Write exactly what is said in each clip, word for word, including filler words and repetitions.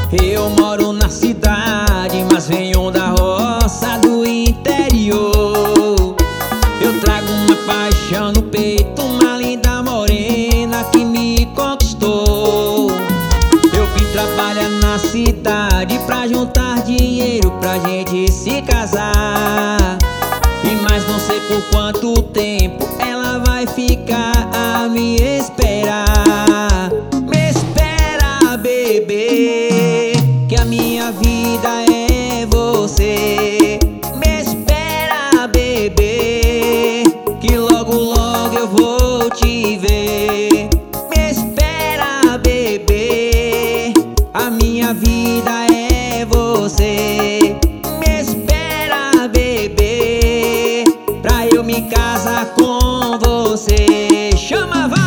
Eu moro na cidade, mas venho da roça do interior. Eu trago uma paixão no peito, uma linda morena que me conquistou. Eu vim trabalhar na cidade pra juntar dinheiro pra gente se casar. E mais não sei por quanto tempo ela vai ficar a me esperar. Me espera, bebê, que a minha vida é você. Me espera, bebê, que logo logo eu vou te ver. Me espera, bebê, a minha vida é você. Me espera, bebê, pra eu me casar com você. Chama, vá!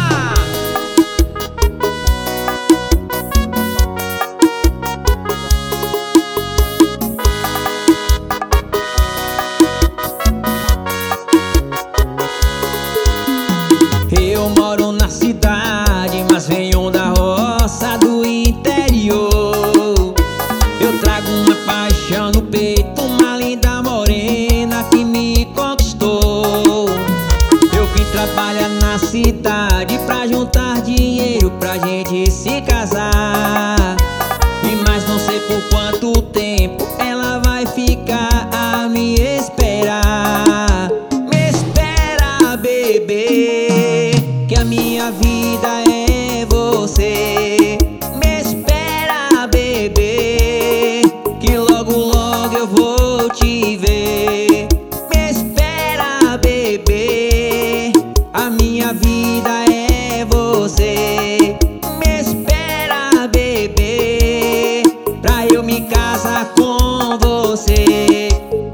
Eu moro na cidade, mas venho da roça do interior. Eu trago uma paixão no peito, uma linda morena que me conquistou. Eu vim trabalhar na cidade pra juntar dinheiro pra gente se casar. E mais não sei por quanto tempo ela vai ficar a me esperar. Me espera, bebê, que a minha vida é você. Me espera, bebê, que logo logo eu vou te ver. Me espera, bebê, a minha vida é você. Me espera, bebê, pra eu me casar com você.